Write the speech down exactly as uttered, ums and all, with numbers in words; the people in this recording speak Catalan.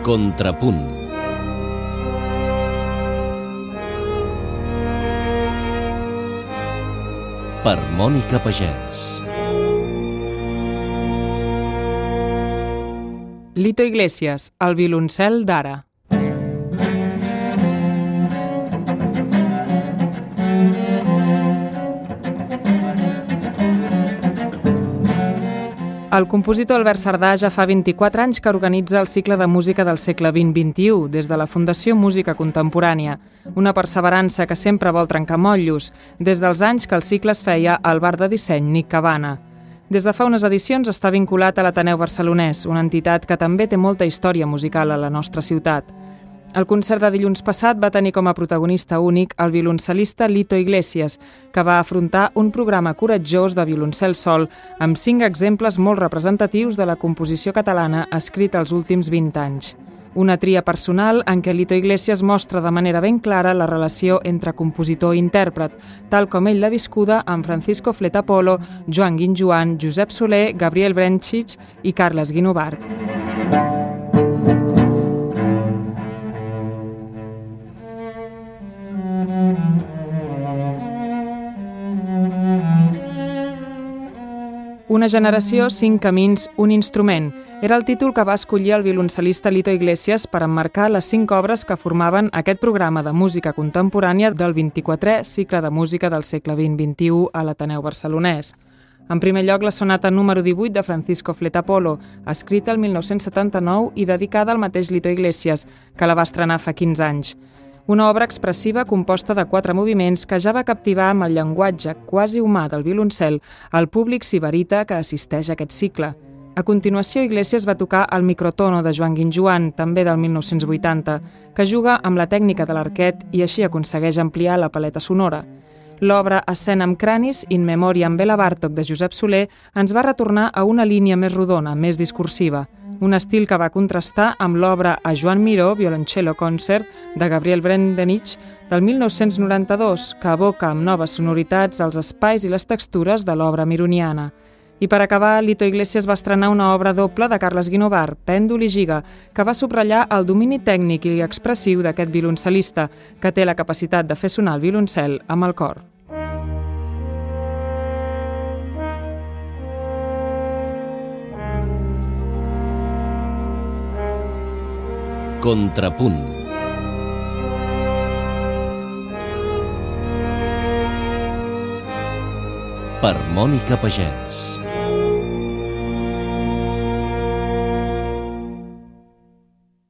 Contrapunt. Per Mònica Pagès. Lito Iglesias, el violoncel d'ara. El compositor Albert Cerdà ja fa vint-i-quatre anys que organitza el cicle de música del segle vint vint-vint u des de la Fundació Música Contemporània, una perseverança que sempre vol trencar motllos, des dels anys que el cicle es feia al bar de disseny Nic Cabana. Des de fa unes edicions està vinculat a l'Ateneu Barcelonès, una entitat que també té molta història musical a la nostra ciutat. El concert de dilluns passat va tenir com a protagonista únic el violoncel·lista Lito Iglesias, que va afrontar un programa coratjós de violoncel sol amb cinc exemples molt representatius de la composició catalana escrita els últims vint anys. Una tria personal en què Lito Iglesias mostra de manera ben clara la relació entre compositor i intèrpret, tal com ell l'ha viscuda amb Francisco Fletapolo, Joan Guinjoan, Josep Soler, Gabriel Brentxich i Carles Guinovart. Una generació, cinc camins, un instrument. Era el títol que va escollir el violoncel·lista Lito Iglesias per emmarcar les cinc obres que formaven aquest programa de música contemporània del vint-i-quatrè cicle de música del segle vint vint-vint u a l'Ateneu Barcelonès. En primer lloc, la sonata número divuit de Francisco Fletapolo, escrita el mil nou-cents setanta-nou i dedicada al mateix Lito Iglesias, que la va estrenar fa quinze anys. Una obra expressiva composta de quatre moviments que ja va captivar amb el llenguatge quasi humà del violoncel al públic sibarita que assisteix a aquest cicle. A continuació, Iglesias va tocar el microtono de Joan Guinjoan, també del mil nou-cents vuitanta, que juga amb la tècnica de l'arquet i així aconsegueix ampliar la paleta sonora. L'obra Escena amb cranis, in memoria amb Bela Bartók de Josep Soler, ens va retornar a una línia més rodona, més discursiva, un estil que va contrastar amb l'obra A Joan Miró, Violoncello Concert, de Gabriel Brentxich, del mil nou-cents noranta-dos, que evoca amb noves sonoritats els espais i les textures de l'obra mironiana. I per acabar, Lito Iglesias va estrenar una obra doble de Carles Guinovart, Pèndol i Giga, que va subratllar el domini tècnic i expressiu d'aquest violoncel·lista, que té la capacitat de fer sonar el violoncel amb el cor. Contrapunt. Per Mònica Pagès.